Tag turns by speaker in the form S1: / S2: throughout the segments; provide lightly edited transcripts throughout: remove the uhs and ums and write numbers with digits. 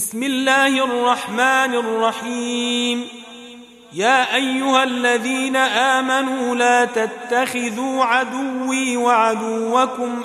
S1: بسم الله الرحمن الرحيم. يا أيها الذين آمنوا لا تتخذوا عدوي وعدوكم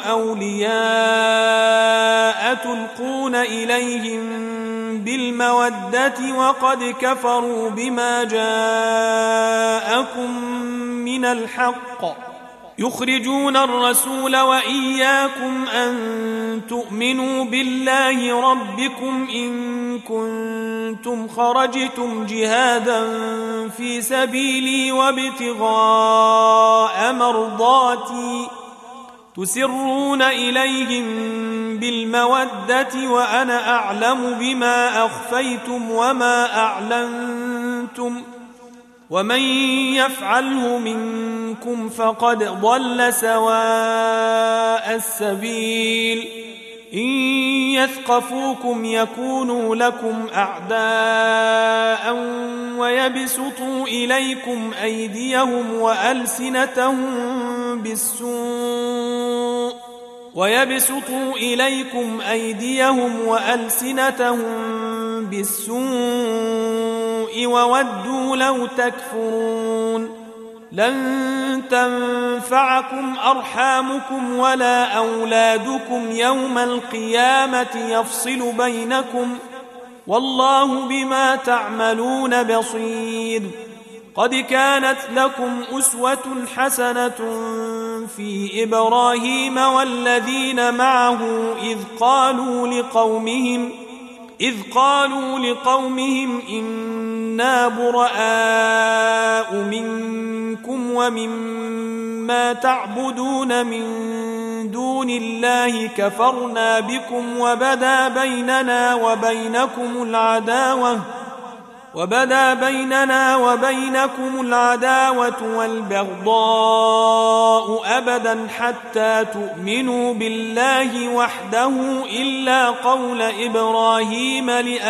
S1: أولياء تلقون إليهم بالمودة وقد كفروا بما جاءكم من الحق يخرجون الرسول وإياكم أن تؤمنوا بالله ربكم إن كنتم خرجتم جهادا في سبيلي وابتغاء مرضاتي تسرون إليهم بالمودة وأنا أعلم بما أخفيتم وما أعلنتم ومن يفعله منكم فقد ضل سواء السبيل. إن يثقفوكم يكونوا لكم أعداء ويبسطوا إليكم أيديهم وألسنتهم بالسوء وودوا لو تكفرون. لن تنفعكم أرحامكم ولا أولادكم يوم القيامة يفصل بينكم والله بما تعملون بصير. قد كانت لكم أسوة حسنة في إبراهيم والذين معه إذ قالوا لقومهم إنا براء منكم ومما تعبدون من دون الله كفرنا بكم وبدا بينكم العداوة والبغضاء أبدا حتى تؤمنوا بالله وحده إلا قول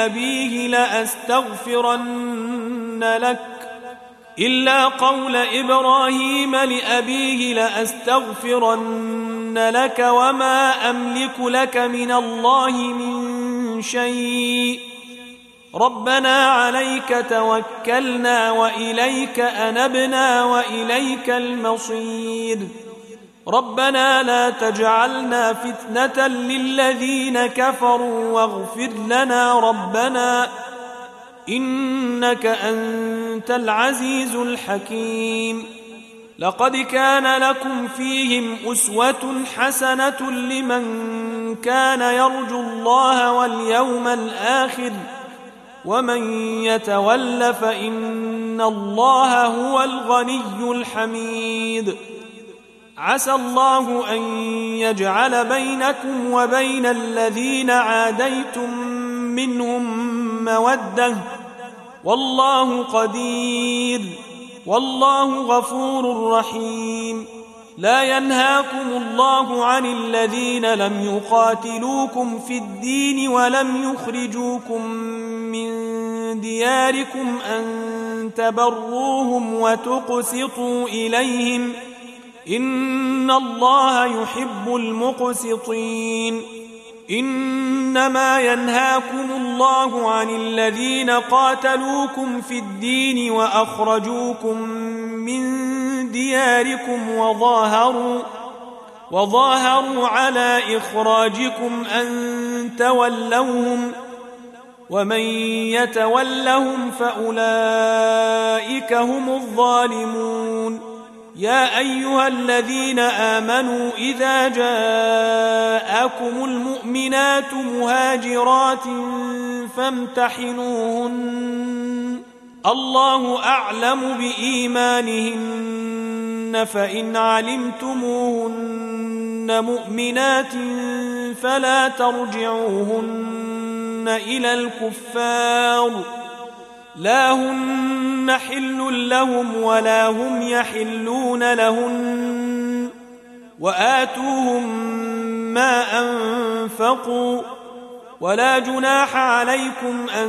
S1: إبراهيم لأبيه لأستغفرن لك وما أملك لك من الله من شيء. ربنا عليك توكلنا وإليك أنبنا وإليك المصير. ربنا لا تجعلنا فتنة للذين كفروا واغفر لنا ربنا إنك أنت العزيز الحكيم. لقد كان لكم فيهم أسوة حسنة لمن كان يرجو الله واليوم الآخر ومن يتول فإن الله هو الغني الحميد. عسى الله أن يجعل بينكم وبين الذين عاديتم منهم مودة والله قدير والله غفور رحيم. لا ينهاكم الله عن الذين لم يقاتلوكم في الدين ولم يخرجوكم من دياركم أن تبروهم وتقسطوا إليهم إن الله يحب المقسطين. إنما ينهاكم الله عن الذين قاتلوكم في الدين وأخرجوكم من دياركم وظاهروا على إخراجكم أن تولوهم ومن يتولهم فأولئك هم الظالمون. يا أيها الذين آمنوا إذا جاءكم المؤمنات مهاجرات فامتحنوهن الله أعلم بإيمانهن فإن علمتموهن مؤمنات فلا ترجعوهن إلى الكفار لا هن حل لهم ولا هم يحلون لهن وآتوهم ما أنفقوا ولا جناح عليكم أن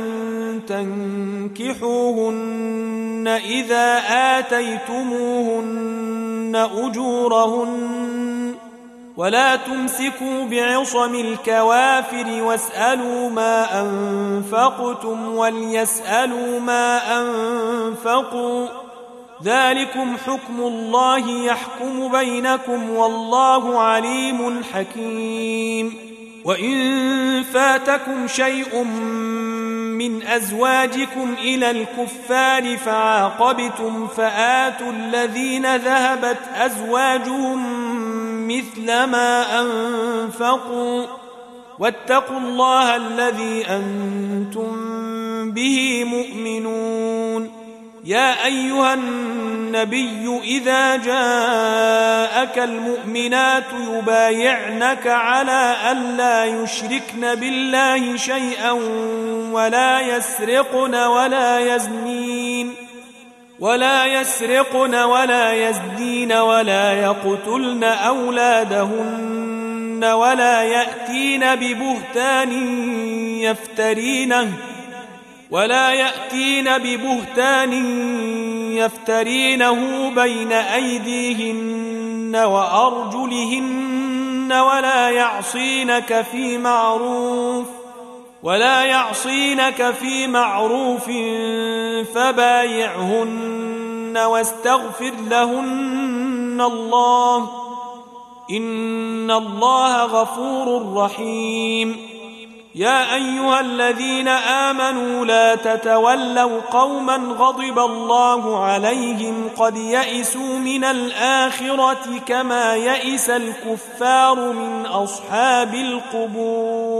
S1: تنكحوهن إذا آتيتموهن أجورهن ولا تمسكوا بعصم الكوافر واسألوا ما أنفقتم وليسألوا ما أنفقوا ذلكم حكم الله يحكم بينكم والله عليم حكيم. وإن فاتكم شيء من أزواجكم إلى الكفار فعاقبتم فآتوا الذين ذهبت أزواجهم مثل ما أنفقوا واتقوا الله الذي أنتم به مؤمنون. يا أيها النبي إذا جاءك المؤمنات يبايعنك على ألا يشركن بالله شيئا ولا يسرقن ولا يزنين ولا يقتلن أولادهن ولا يأتين ببهتان يفترينه بين أيديهن وأرجلهن ولا يعصينك في معروف فبايعهن واستغفر لهن الله إن الله غفور رحيم. يا أيها الذين آمنوا لا تتولوا قوما غضب الله عليهم قد يئسوا من الآخرة كما يئس الكفار من أصحاب القبور.